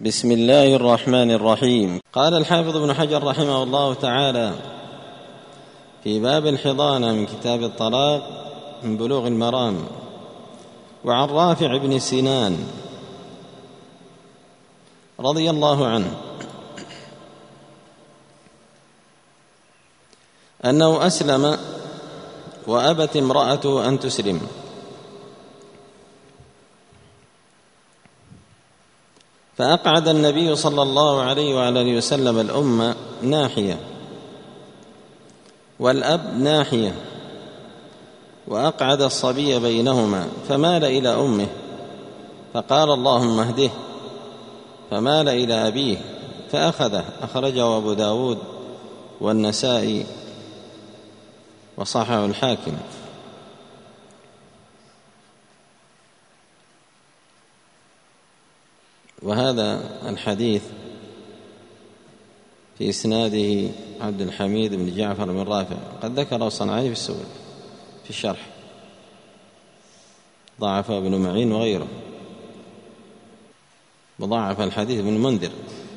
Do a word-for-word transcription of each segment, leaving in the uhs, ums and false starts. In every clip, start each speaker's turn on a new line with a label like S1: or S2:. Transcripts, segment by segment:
S1: بسم الله الرحمن الرحيم. قال الحافظ ابن حجر رحمه الله تعالى في باب الحضانة من كتاب الطلاق من بلوغ المرام: وعن رافع بن سنان رضي الله عنه أنه أسلم وأبت امرأته أن تسلم، فأقعد النبي صلى الله عليه وآله وسلم الأم ناحية والأب ناحية، وأقعد الصبي بينهما، فمال إلى أمه فقال: اللهم اهده، فمال إلى أبيه فأخذه. أخرجه أبو داود والنسائي وصححه الحاكم. وهذا الحديث في إسناده عبد الحميد بن جعفر بن رافع، قد ذكره الصنعاني في السبل في الشرح، ضعف ابن معين وغيره، وضعف الحديث ابن المنذر.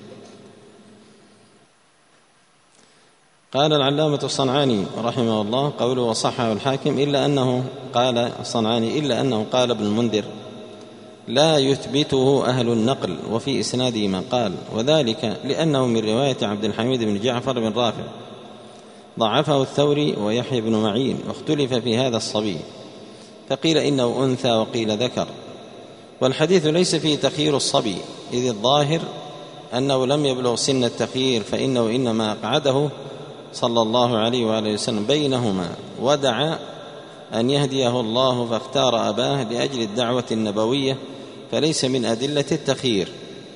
S1: قال العلامة الصنعاني رحمه الله قوله وصححه الحاكم، إلا أنه قال الصنعاني إلا أنه قال ابن المنذر لا يثبته أهل النقل، وفي إسناده ما قال، وذلك لأنه من رواية عبد الحميد بن جعفر بن رافع، ضعفه الثوري ويحيى بن معين، واختلف في هذا الصبي، فقيل إنه أنثى وقيل ذكر. والحديث ليس فيه تخيير الصبي، إذ الظاهر أنه لم يبلغ سن التخيير، فإنه إنما أقعده صلى الله عليه وآله وسلم بينهما، ودعا أن يهديه الله فاختار أباه لأجل الدعوة النبوية، فليس من أدلة التخيير.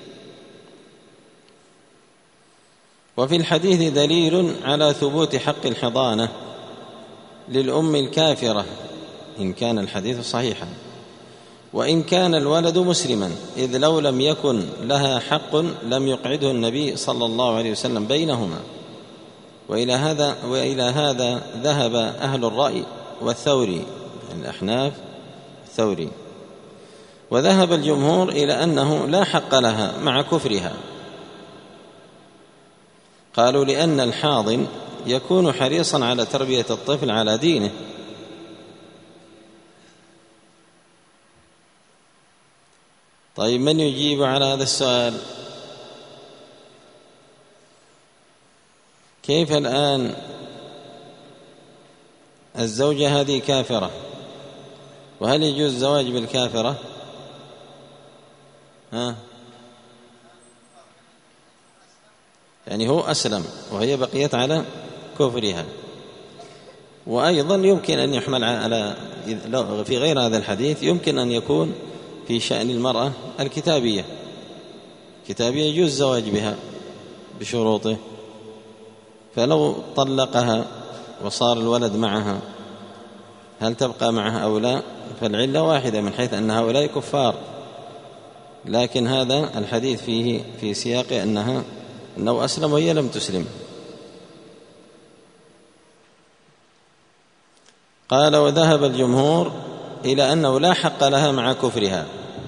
S1: وفي الحديث دليل على ثبوت حق الحضانة للأم الكافرة إن كان الحديث صحيحا، وإن كان الولد مسلما، إذ لو لم يكن لها حق لم يقعده النبي صلى الله عليه وسلم بينهما. وإلى هذا, وإلى هذا ذهب أهل الرأي والثوري، الأحناف الثوري، وذهب الجمهور إلى أنه لا حق لها مع كفرها. قالوا لأن الحاضن يكون حريصا على تربية الطفل على دينه، طيب من يجيب على هذا السؤال؟ كيف الآن الزوجة هذه كافرة، وهل يجوز الزواج بالكافرة؟ ها؟ يعني هو أسلم وهي بقيت على كفرها. وأيضا يمكن أن يحمل على في غير هذا الحديث، يمكن أن يكون في شأن المرأة الكتابية، كتابية يجوز الزواج بها بشروطه، فلو طلقها وصار الولد معها هل تبقى معها أو لا؟ فالعلة واحدة من حيث أن هؤلاء كفار، لكن هذا الحديث فيه في سياق أنها أنه أسلم وهي لم تسلم. قال وذهب الجمهور إلى أنه لا حق لها مع كفرها،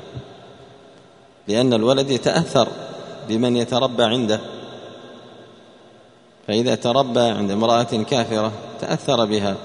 S1: لأن الولد يتأثر بمن يتربى عنده، فإذا تربى عند امرأة كافرة تأثر بها.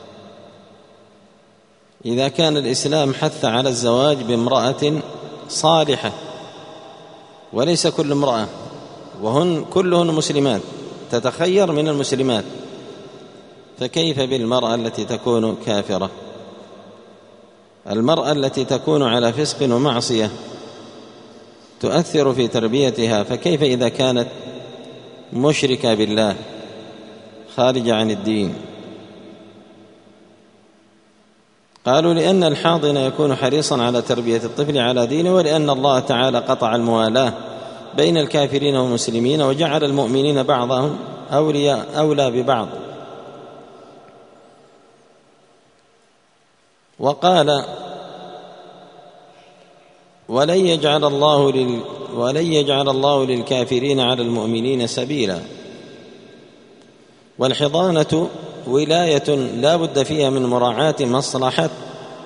S1: إذا كان الإسلام حث على الزواج بامرأة صالحة، وليس كل امرأة، وهن كلهن مسلمات تتخير من المسلمات، فكيف بالمرأة التي تكون كافرة؟ المرأة التي تكون على فسق ومعصية تؤثر في تربيتها، فكيف إذا كانت مشركة بالله خارجة عن الدين؟ قالوا لأن الحاضن يكون حريصا على تربية الطفل على دينه، ولأن الله تعالى قطع الموالاة بين الكافرين والمسلمين، وجعل المؤمنين بعضهم أولياء أولى ببعض. وقال ولن يجعل الله لل ولن يجعل الله للكافرين على المؤمنين سبيلا. والحضانة ولاية لا بد فيها من مراعاة مصلحة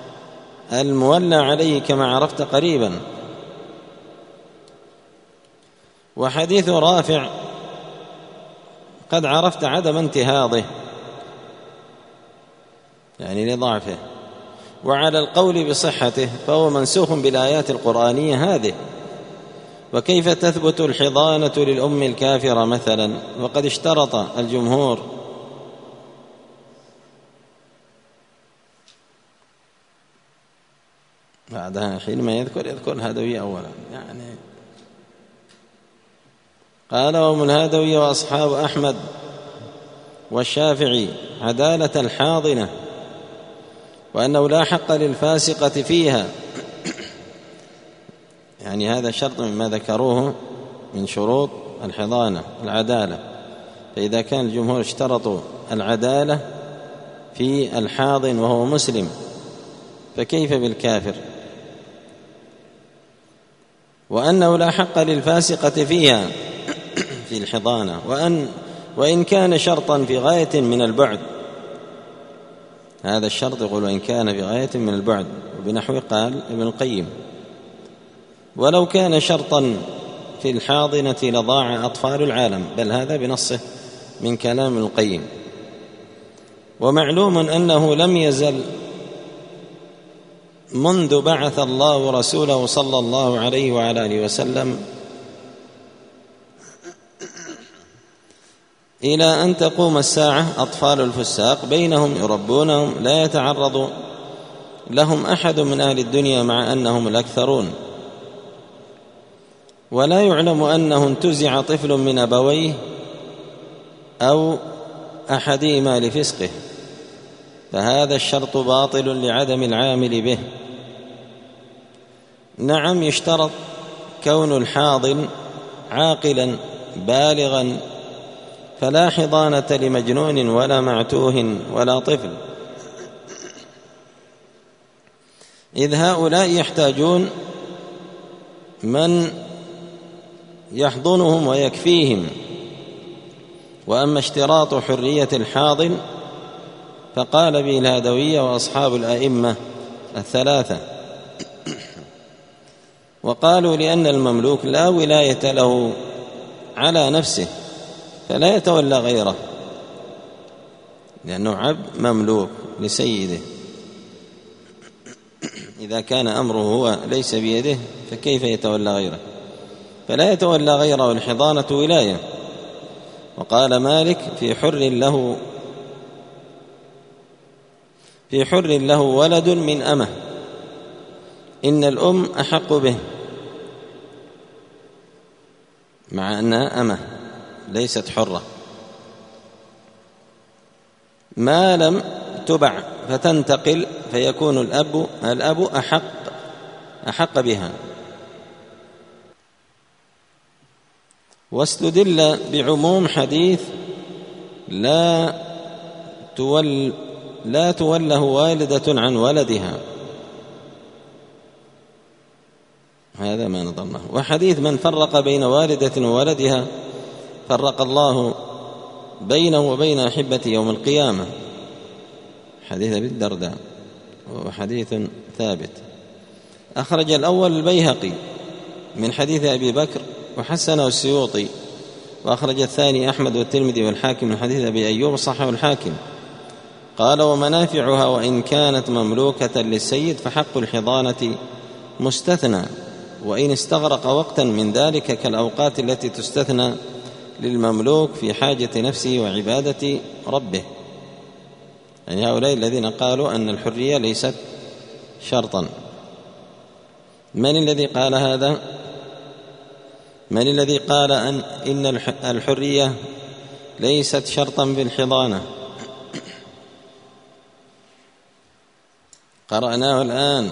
S1: المولى عليه كما عرفت قريبا، وحديث رافع قد عرفت عدم انتهاضه يعني لضعفه، وعلى القول بصحته فهو منسوخ بالآيات القرآنية هذه. وكيف تثبت الحضانة للأم الكافرة مثلا وقد اشترط الجمهور بعدها حينما يذكر يذكر الهدوية أولا يعني قال وهم الهدوية وأصحاب أحمد والشافعي عدالة الحاضنة، وأنه لا حق للفاسقة فيها، يعني هذا شرط مما ذكروه من شروط الحضانة العدالة. فإذا كان الجمهور اشترطوا العدالة في الحاضن وهو مسلم فكيف بالكافر؟ وأنه لا حق للفاسقة فيها في الحضانة، وأن وإن كان شرطا في غاية من البعد، هذا الشرط يقول وإن كان في غاية من البعد، وبنحو قال ابن القيم ولو كان شرطا في الحاضنة لضاع أطفال العالم، بل هذا بنصه من كلام ابن القيم. ومعلوم أنه لم يزل منذ بعث الله رسوله صلى الله عليه وعلى آله وسلم إلى أن تقوم الساعة أطفال الفساق بينهم يربونهم لا يتعرض لهم أحد من أهل الدنيا مع أنهم الأكثرون، ولا يعلم أنه انتزع طفل من أبويه أو أحدهما لفسقه، فهذا الشرط باطل لعدم العامل به. نعم يشترط كون الحاضن عاقلا بالغا، فلا حضانة لمجنون ولا معتوه ولا طفل، إذ هؤلاء يحتاجون من يحضنهم ويكفيهم. وأما اشتراط حرية الحاضن فقال به الهدوية وأصحاب الأئمة الثلاثة، وقالوا لأن المملوك لا ولاية له على نفسه فلا يتولى غيره، لأنه عبد مملوك لسيده، إذا كان أمره هو ليس بيده فكيف يتولى غيره؟ فلا يتولى غيره، الحضانة ولاية. وقال مالك في حر له في حر له ولد من أمه إن الأم أحق به، مع أنها أمه ليست حرة، ما لم تبع فتنتقل فيكون الأب الأب أحق أحق بها. واستدل بعموم حديث لا تول لا توله والدة عن ولدها، هذا ما نظنه. وحديث من فرق بين والدة وولدها فرق الله بينه وبين أحبته يوم القيامة، حديث أبي الدرداء، وحديث ثابت. أخرج الأول البيهقي من حديث أبي بكر وحسنه السيوطي، وأخرج الثاني أحمد والترمذي والحاكم من حديث أبي أيوب وصححه الحاكم. قال ومنافعها وإن كانت مملوكة للسيد فحق الحضانة مستثنى، وإن استغرق وقتا من ذلك كالأوقات التي تستثنى للمملوك في حاجة نفسه وعبادة ربه. يعني هؤلاء الذين قالوا أن الحرية ليست شرطا. من الذي قال هذا؟ من الذي قال أن إن الحرية ليست شرطا بالحضانة؟ قرأناه الآن.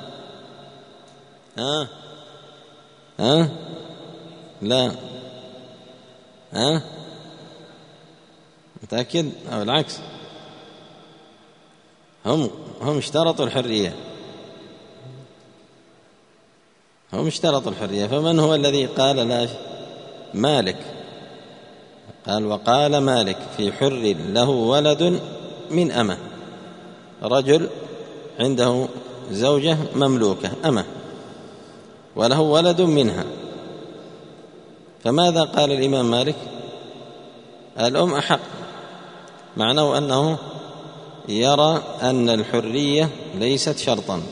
S1: ها ها لا ها متأكد أو العكس؟ هم هم اشترطوا الحرية، هم اشترطوا الحرية. فمن هو الذي قال لا؟ مالك قال وقال مالك في حر له ولد من أمه، رجل عنده زوجة مملوكة أمه وله ولد منها، فماذا قال الإمام مالك؟ الأم أحق، معناه أنه يرى أن الحرية ليست شرطا،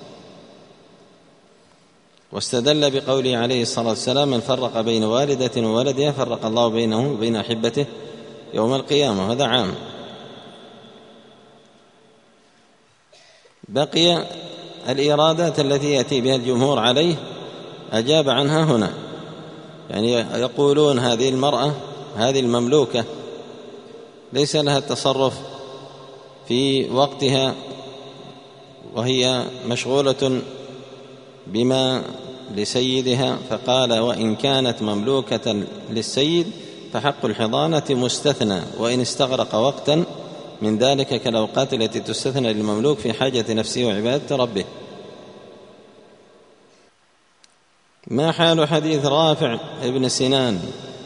S1: واستدل بقوله عليه الصلاة والسلام: من فرق بين والدة وولدها فرق الله بينه وبين أحبته يوم القيامة. هذا عام. بقي الإيرادات التي يأتي بها الجمهور عليه، أجاب عنها هنا، يعني يقولون هذه المرأة هذه المملوكة ليس لها التصرف في وقتها، وهي مشغولة بما لسيدها، فقال: وإن كانت مملوكة للسيد فحق الحضانة مستثنى، وإن استغرق وقتا من ذلك كالأوقات التي تستثنى للمملوك في حاجة نفسه وعبادة ربه. ما حال حديث رافع ابن سنان؟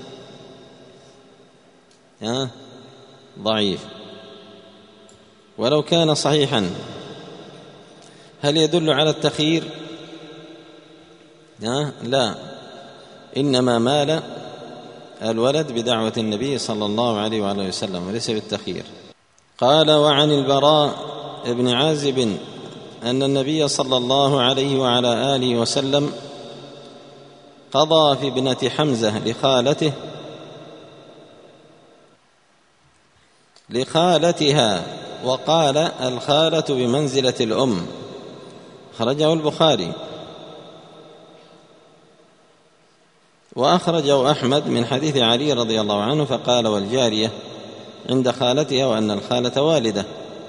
S1: ها؟ ضعيف، ولو كان صحيحا هل يدل على التخيير؟ ها؟ لا، إنما مال الولد بدعوة النبي صلى الله عليه وآله وسلم وليس بالتخيير. قال: وعن البراء بن عازب أن النبي صلى الله عليه وعلى آله وسلم قضى في ابنة حمزة لخالته لخالتها، وقال: الخالة بمنزلة الأم. خرجه البخاري، وأخرجه أحمد من حديث علي رضي الله عنه فقال: والجارية عند خالتها، وأن الخالة والدة.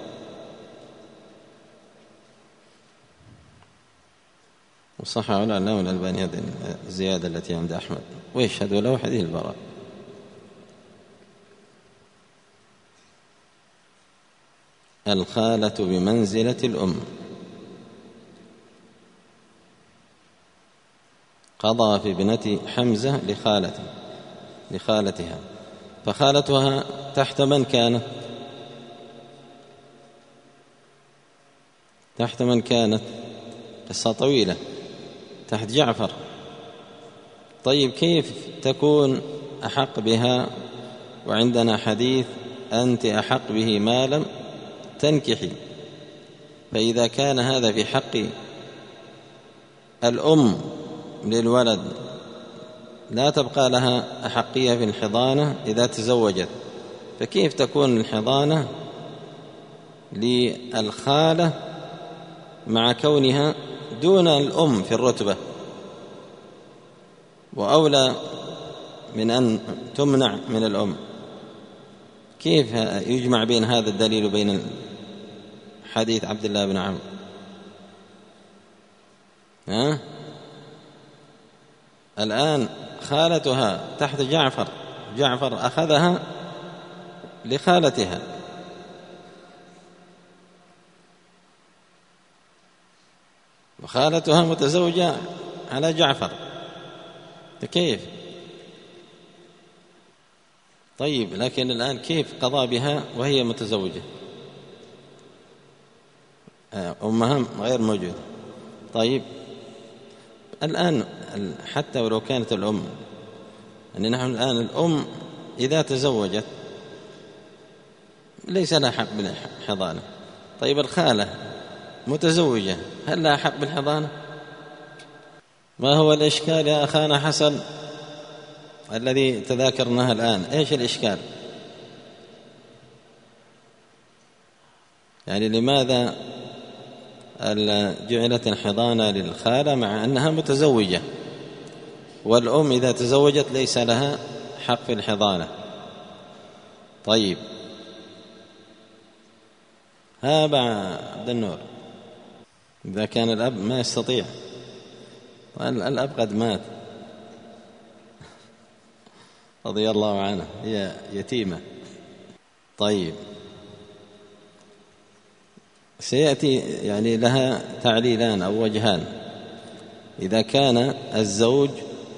S1: وصح ولا لا الألباني هذه الزيادة التي عند أحمد، ويشهد له حديث البراء. الخالة بمنزلة الأم. قضى في ابنة حمزة لخالته لخالتها، فخالتها تحت من كانت؟ تحت من كانت؟ قصة طويلة، تحت جعفر. طيب كيف تكون أحق بها وعندنا حديث أنت أحق به ما لم تنكحي؟ فإذا كان هذا في حق الأم للولد لا تبقى لها أحقية في الحضانة إذا تزوجت، فكيف تكون الحضانة للخالة مع كونها دون الأم في الرتبة، وأولى من أن تمنع من الأم؟ كيف يجمع بين هذا الدليل وبين حديث عبد الله بن عمرو؟ ها؟ الآن خالتها تحت جعفر، جعفر أخذها لخالتها، وخالتها متزوجة على جعفر، كيف؟ طيب لكن الآن كيف قضى بها وهي متزوجة؟ أمها غير موجودة. طيب الآن حتى ولو كانت الأم، يعني نحن الآن الأم إذا تزوجت ليس لها حق بالحضانة. طيب الخالة متزوجة هل لها حق بالحضانة؟ ما هو الإشكال يا أخانا حسن الذي تذاكرناه الآن؟ إيش الإشكال؟ يعني لماذا جعلت الحضانة للخالة مع أنها متزوجة، والأم إذا تزوجت ليس لها حق في الحضانة؟ طيب ها عبد النور، إذا كان الأب ما يستطيع، الأب قد مات رضي الله عنه، هي يتيمة. طيب سيأتي يعني لها تعليلان أو وجهان. إذا كان الزوج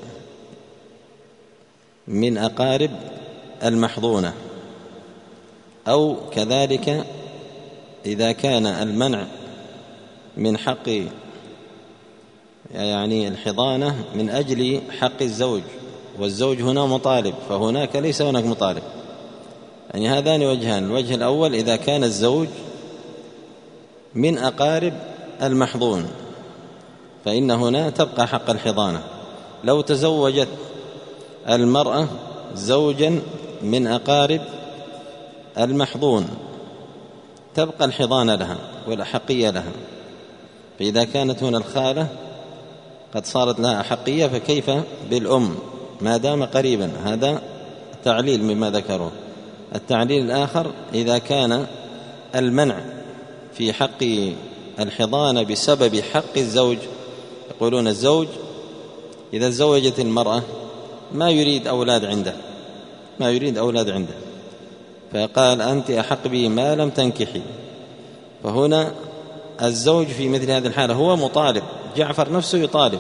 S1: من أقارب المحضونة، أو كذلك إذا كان المنع من حق يعني الحضانة من أجل حق الزوج والزوج هنا مطالب، فهناك ليس هناك مطالب. يعني هذان وجهان: الوجه الأول إذا كان الزوج من أقارب المحظون فإن هنا تبقى حق الحضانة. لو تزوجت المرأة زوجا من أقارب المحظون تبقى الحضانة لها والأحقية لها. فإذا كانت هنا الخالة قد صارت لها أحقية فكيف بالأم ما دام قريبا؟ هذا تعليل مما ذكروه. التعليل الآخر: إذا كان المنع في حق الحضانة بسبب حق الزوج، يقولون الزوج إذا تزوجت المرأة ما يريد أولاد عنده ما يريد أولاد عنده فقال أنت أحق به ما لم تنكحي، فهنا الزوج في مثل هذه الحالة هو مطالب، جعفر نفسه يطالب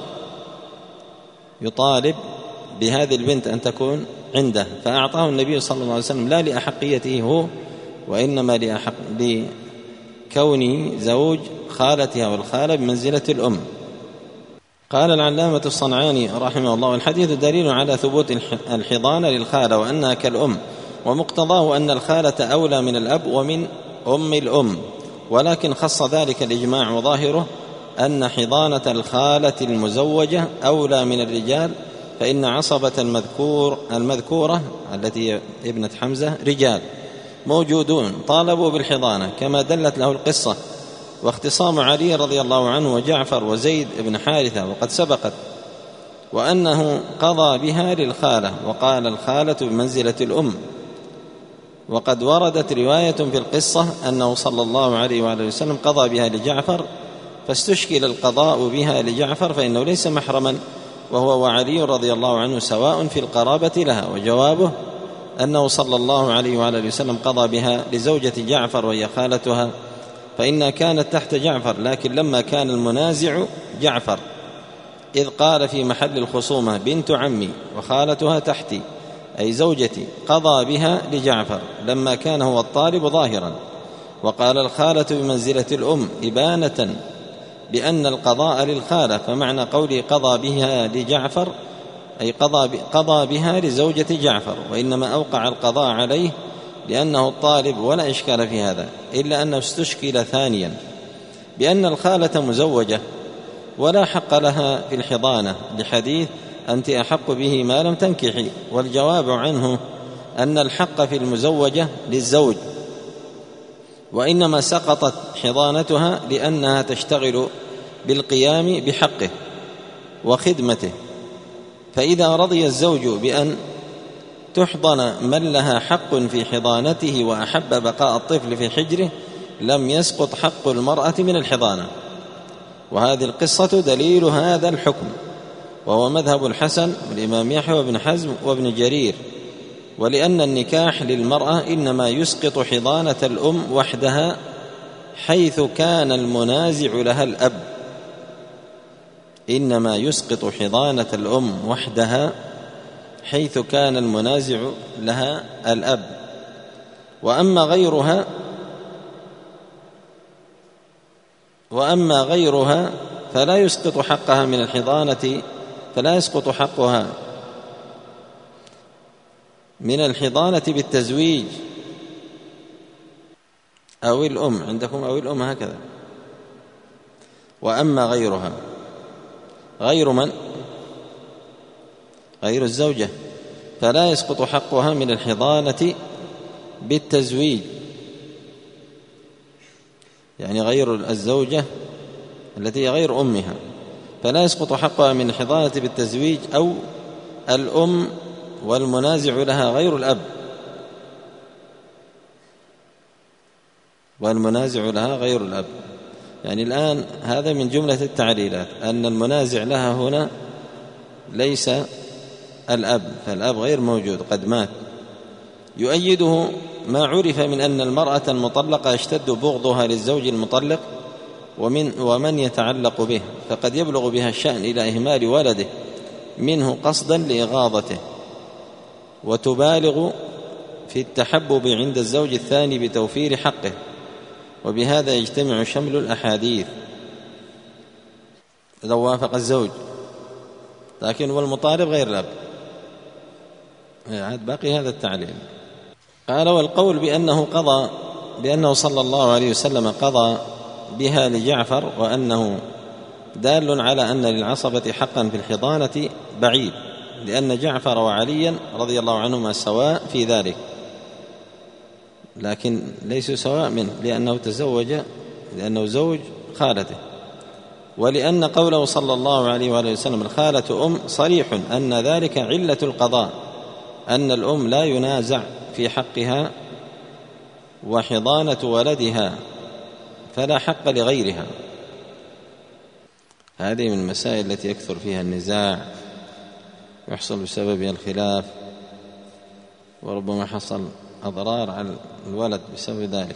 S1: يطالب بهذه البنت أن تكون عنده، فأعطاه النبي صلى الله عليه وسلم لا لأحقيته هو وإنما لأحق لكونه زوج خالتها، والخالة بمنزلة الأم. قال العلامة الصنعاني رحمه الله: الحديث دليل على ثبوت الحضانة للخالة وأنها كالأم، ومقتضاه أن الخالة أولى من الأب ومن أم الأم، ولكن خص ذلك الإجماع، وظاهره أن حضانة الخالة المزوجة أولى من الرجال، فإن عصبة المذكور المذكورة التي ابنة حمزة رجال موجودون طالبوا بالحضانة كما دلت له القصة، واختصام علي رضي الله عنه وجعفر وزيد بن حارثة وقد سبقت، وأنه قضى بها للخالة، وقال الخالة بمنزلة الأم. وقد وردت رواية في القصة أنه صلى الله عليه وآله وسلم قضى بها لجعفر، فاستشكل القضاء بها لجعفر فإنه ليس محرما، وهو وعلي رضي الله عنه سواء في القرابة لها. وجوابه أنه صلى الله عليه وآله وسلم قضى بها لزوجة جعفر وهي خالتها، فإنها كانت تحت جعفر، لكن لما كان المنازع جعفر إذ قال في محل الخصومة بنت عمي وخالتها تحتي أي زوجتي، قضى بها لجعفر لما كان هو الطالب ظاهرا. وقال الخالة بمنزلة الأم إبانة بأن القضاء للخالة، فمعنى قولي قضى بها لجعفر أي قضى, قضى بها لزوجة جعفر، وإنما أوقع القضاء عليه لأنه الطالب ولا إشكال في هذا، إلا أنه استشكل ثانيا بأن الخالة مزوجة ولا حق لها في الحضانة لحديث أنت أحق به ما لم تنكحي، والجواب عنه أن الحق في المزوجة للزوج، وإنما سقطت حضانتها لأنها تشتغل بالقيام بحقه وخدمته. فإذا رضي الزوج بأن تحضن من لها حق في حضانته وأحب بقاء الطفل في حجره لم يسقط حق المرأة من الحضانة. وهذه القصة دليل هذا الحكم، وهو مذهب الحسن والإمام يحيى بن حزم وابن جرير، ولأن النكاح للمرأة إنما يسقط حضانة الأم وحدها حيث كان المنازع لها الأب، إنما يسقط حضانة الأم وحدها حيث كان المنازع لها الأب، وأما غيرها وأما غيرها فلا يسقط حقها من الحضانة فلا يسقط حقها من الحضانة بالتزويج أو الأم عندكم أو الأم هكذا. وأما غيرها غير من غير الزوجة فلا يسقط حقها من الحضانة بالتزويج، يعني غير الزوجة التي غير أمها فلا يسقط حقها من الحضانة بالتزويج، أو الأم والمنازع لها غير الأب والمنازع لها غير الأب. يعني الآن هذا من جملة التعليلات أن المنازع لها هنا ليس الأب، فالأب غير موجود قد مات. يؤيده ما عرف من أن المرأة المطلقة يشتد بغضها للزوج المطلق ومن ومن يتعلق به، فقد يبلغ بها الشأن إلى إهمال ولده منه قصدا لإغاظته، وتبالغ في التحبب عند الزوج الثاني بتوفير حقه، وبهذا يجتمع شمل الأحاديث لو وافق الزوج، لكن والمطالب غير الأب. عاد باقي هذا التعليل. قال: والقول بأنه قضى بأنه صلى الله عليه وسلم قضى بها لجعفر وأنه دال على أن للعصبة حقا في الحضانة بعيد، لأن جعفر وعليا رضي الله عنهما سواء في ذلك، لكن ليسوا سواء منه لأنه تزوج لأنه زوج خالته، ولأن قوله صلى الله عليه وآله وسلم الخالة أم صريح أن ذلك علة القضاء، أن الأم لا ينازع في حقها وحضانة ولدها فلا حق لغيرها. هذه من المسائل التي يكثر فيها النزاع ويحصل بسببها الخلاف، وربما حصل أضرار على الولد بسبب ذلك.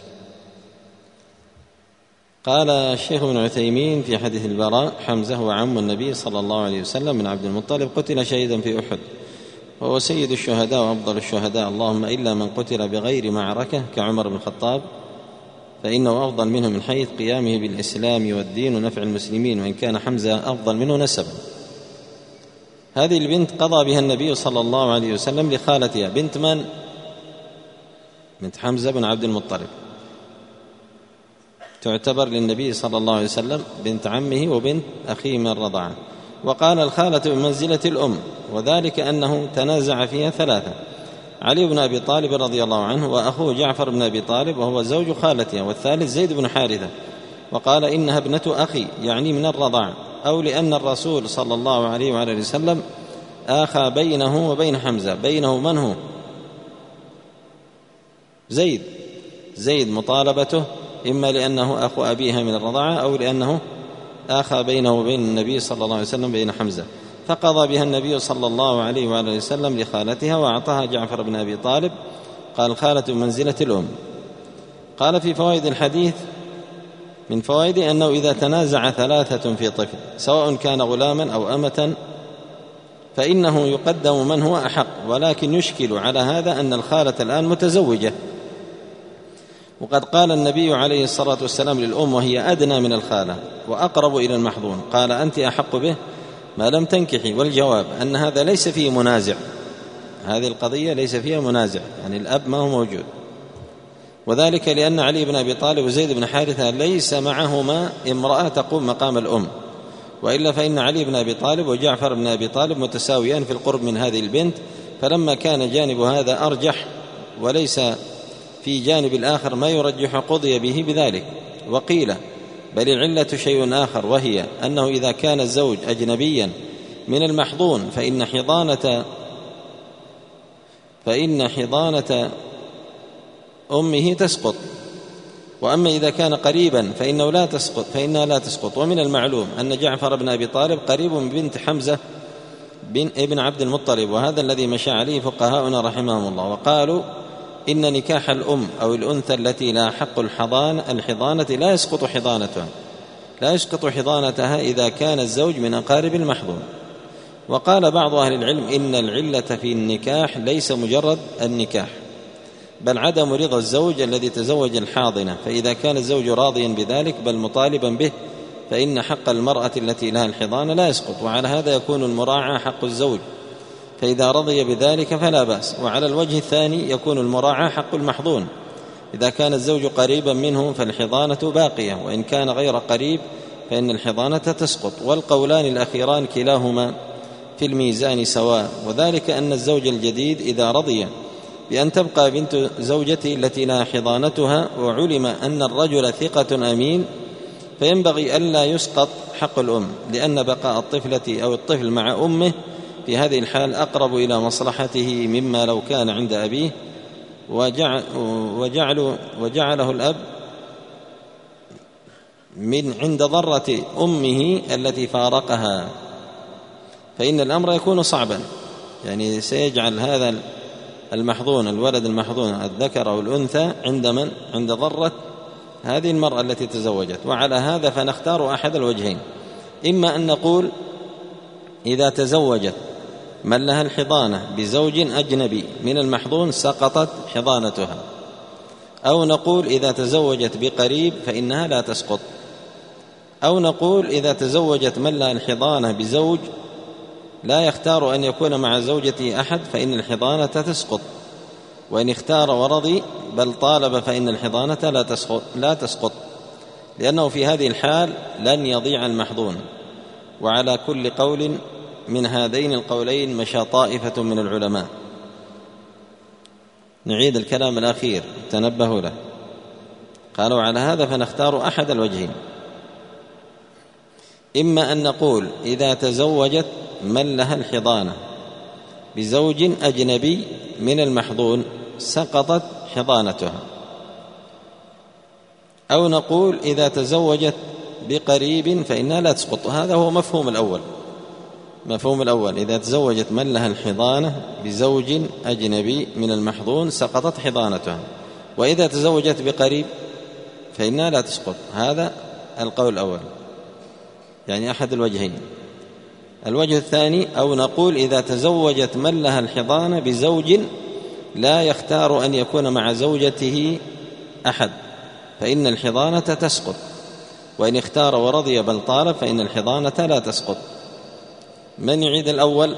S1: قال الشيخ ابن عثيمين في حديث البراء: حمزة هو عم النبي صلى الله عليه وسلم من عبد المطلب، قتل شهيدا في أحد، وهو سيد الشهداء وأفضل الشهداء، اللهم إلا من قتل بغير معركة كعمر بن الخطاب فإنه أفضل منه من حيث قيامه بالإسلام والدين ونفع المسلمين، وإن كان حمزة أفضل منه نسبا. هذه البنت قضى بها النبي صلى الله عليه وسلم لخالتها. بنت من؟ بنت حمزة بن عبد المطلب، تعتبر للنبي صلى الله عليه وسلم بنت عمه وبنت أخيه من الرضاعة. وقال: الخالة بمنزلة الأم، وذلك أنه تنازع فيها ثلاثة: علي بن أبي طالب رضي الله عنه، وأخوه جعفر بن أبي طالب وهو زوج خالتها، والثالث زيد بن حارثة. وقال: إنها ابنة أخي، يعني من الرضاع، أو لأن الرسول صلى الله عليه وآله وسلم آخى بينه وبين حمزة. بينه من هو؟ زيد زيد مطالبته إما لأنه أخو أبيها من الرضاعة أو لأنه آخى بينه وبين النبي صلى الله عليه وسلم بين حمزة، فقضى بها النبي صلى الله عليه وآله وسلم لخالتها وأعطاها جعفر بن أبي طالب. قال: الخالة بمنزلة الأم. قال: في فوائد الحديث من فوائد أنه إذا تنازع ثلاثة في طفل سواء كان غلاما أو أمة فإنه يقدم من هو أحق، ولكن يشكل على هذا أن الخالة الآن متزوجة، وقد قال النبي عليه الصلاة والسلام للأم وهي أدنى من الخالة وأقرب إلى المحضون: قال: أنت أحق به ما لم تنكحي. والجواب أن هذا ليس فيه منازع، هذه القضية ليس فيها منازع، يعني الأب ما هو موجود، وذلك لأن علي بن أبي طالب وزيد بن حارثة ليس معهما امرأة تقوم مقام الأم، وإلا فإن علي بن أبي طالب وجعفر بن أبي طالب متساويان في القرب من هذه البنت، فلما كان جانب هذا أرجح وليس في جانب الآخر ما يرجح قضي به بذلك. وقيل: بل العلة شيء آخر، وهي أنه إذا كان الزوج أجنبيا من المحضون فإن حضانة فإن حضانة أمه تسقط، وأما إذا كان قريبا فإنه لا تسقط فإنها لا تسقط. ومن المعلوم أن جعفر بن أبي طالب قريب من بنت حمزة بن ابن عبد المطلب، وهذا الذي مشى عليه فقهاؤنا رحمهم الله، وقالوا إن نكاح الأم أو الأنثى التي لا حق الحضانة الحضانة لا يسقط حضانتها لا يسقط حضانتها إذا كان الزوج من أقارب المحضون. وقال بعض أهل العلم إن العلة في النكاح ليس مجرد النكاح، بل عدم رضا الزوج الذي تزوج الحاضنة، فإذا كان الزوج راضيا بذلك بل مطالبا به فإن حق المرأة التي لها الحضانة لا يسقط، وعلى هذا يكون المراعاة حق الزوج، فإذا رضي بذلك فلا بأس. وعلى الوجه الثاني يكون المراعاة حق المحضون، إذا كان الزوج قريبا منه فالحضانة باقية، وإن كان غير قريب فإن الحضانة تسقط. والقولان الأخيران كلاهما في الميزان سواء، وذلك أن الزوج الجديد إذا رضي بأن تبقى بنت زوجته التي لا حضانتها وعلم أن الرجل ثقة أمين فينبغي ألا يسقط حق الأم، لأن بقاء الطفلة أو الطفل مع أمه في هذه الحال أقرب إلى مصلحته مما لو كان عند أبيه وجعل وجعل وجعله الأب من عند ضرة أمه التي فارقها، فإن الأمر يكون صعبا، يعني سيجعل هذا المحضون الولد المحضون الذكر أو الأنثى عند من؟ عند ضرة هذه المرأة التي تزوجت. وعلى هذا فنختار أحد الوجهين: إما أن نقول إذا تزوجت من لها الحضانة بزوج أجنبي من المحضون سقطت حضانتها، أو نقول إذا تزوجت بقريب فإنها لا تسقط، أو نقول إذا تزوجت من لها الحضانة بزوج لا يختار أن يكون مع زوجته أحد فإن الحضانة تسقط، وإن اختار ورضي بل طالب فإن الحضانة لا تسقط, لا تسقط لأنه في هذه الحال لن يضيع المحظون. وعلى كل قول من هذين القولين مشى طائفة من العلماء. نعيد الكلام الأخير تنبهوا له. قالوا على هذا فنختار أحد الوجهين: إما أن نقول إذا تزوجت من لها الحضانة بزوج أجنبي من المحظون سقطت حضانتها، أو نقول إذا تزوجت بقريب فإنها لا تسقط. هذا هو مفهوم الأول. مفهوم الأول: إذا تزوجت من لها الحضانة بزوج أجنبي من المحظون سقطت حضانتها، وإذا تزوجت بقريب فإنها لا تسقط. هذا القول الأول، يعني أحد الوجهين. الوجه الثاني: أو نقول إذا تزوجت من لها الحضانة بزوج لا يختار أن يكون مع زوجته أحد فإن الحضانة تسقط، وإن اختار ورضي بل طالب فإن الحضانة لا تسقط. من يعيد الأول؟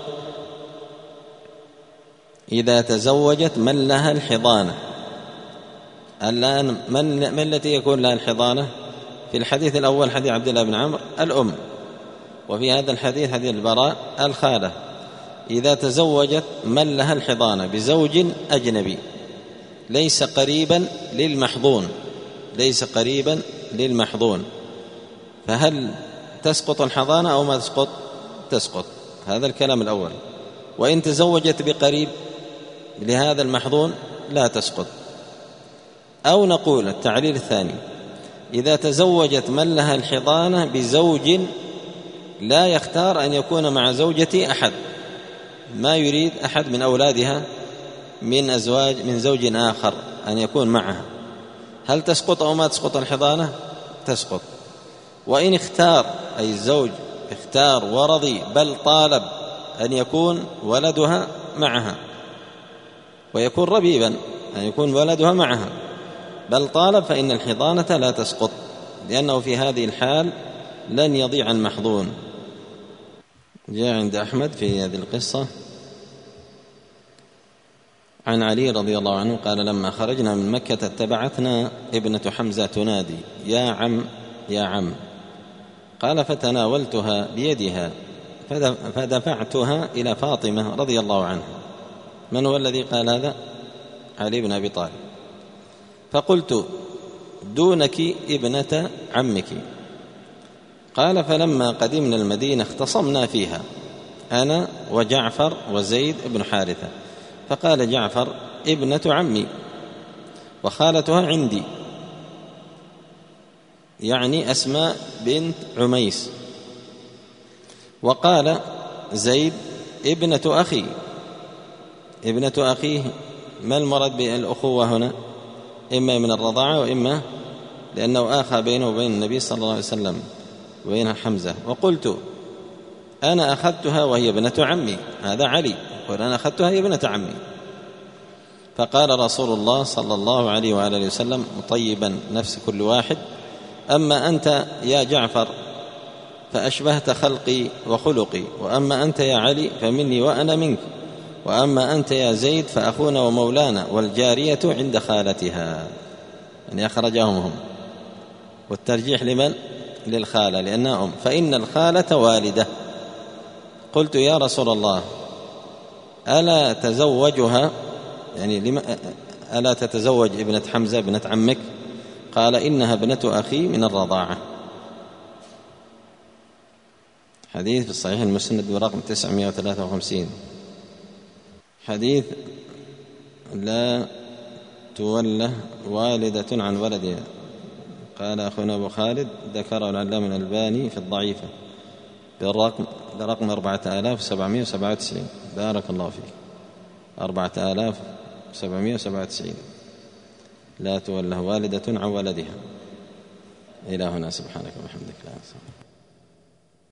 S1: إذا تزوجت من لها الحضانة. الآن من, من التي يكون لها الحضانة؟ في الحديث الأول حديث عبد الله بن عمرو الأم، وفي هذا الحديث حديث البراء الخالة. إذا تزوجت من لها الحضانة بزوج أجنبي ليس قريبا للمحظون ليس قريبا للمحظون فهل تسقط الحضانة أو ما تسقط؟ تسقط. هذا الكلام الأول. وإن تزوجت بقريب لهذا المحظون لا تسقط. أو نقول التعليل الثاني: إذا تزوجت من لها الحضانة بزوج لا يختار أن يكون مع زوجته أحد، ما يريد أحد من أولادها من أزواج من زوج آخر أن يكون معها، هل تسقط أو ما تسقط الحضانة؟ تسقط. وإن اختار أي الزوج اختار ورضي بل طالب أن يكون ولدها معها ويكون ربيبا أن يكون ولدها معها بل طالب فإن الحضانة لا تسقط، لأنه في هذه الحال لن يضيع المحظون. جاء عند أحمد في هذه القصة عن علي رضي الله عنه قال: لما خرجنا من مكة اتبعتنا ابنة حمزة تنادي: يا عم يا عم. قال: فتناولتها بيدها فدفعتها إلى فاطمة رضي الله عنها. من هو الذي قال هذا؟ علي بن أبي طالب. فقلت: دونك ابنة عمك. قال: فلما قدمنا المدينة اختصمنا فيها أنا وجعفر وزيد بن حارثة، فقال جعفر: ابنة عمي وخالتها عندي، يعني أسماء بنت عميس. وقال زيد: ابنة أخي. ابنة أخيه ما المراد بالأخوة هنا؟ إما من الرضاعة وإما لأنه آخى بينه وبين النبي صلى الله عليه وسلم وبين حمزة. وقلت: أنا أخذتها وهي ابنة عمي. هذا علي يقول: أنا أخذتها هي ابنة عمي. فقال رسول الله صلى الله عليه وآله وسلم مطيبا نفس كل واحد: أما أنت يا جعفر فأشبهت خلقي وخلقي، وأما أنت يا علي فمني وأنا منك، وأما أنت يا زيد فأخونا ومولانا، والجارية عند خالتها. يعني أخرجهم هم، والترجيح لمن؟ للخالة لأنها أم، فإن الخالة والدة. قلت: يا رسول الله ألا تزوجها؟ يعني لما ألا تتزوج ابنة حمزة ابنة عمك؟ قال: إنها ابنة أخي من الرضاعة. حديث في الصحيح المسند برقم تسعمائة وثلاثة وخمسين. حديث لا تولى والدة عن ولدها. قال أخونا أبو خالد ذكره العلامة الألباني في الضعيفة بالرقم برقم أربعة آلاف وسبعمائة وسبعة وتسعين. بارك الله فيك. أربعة آلاف وسبعمائة وسبعة وتسعين. لا تولى والدة عن ولدها. إلى هنا. سبحانك وبحمدك. لا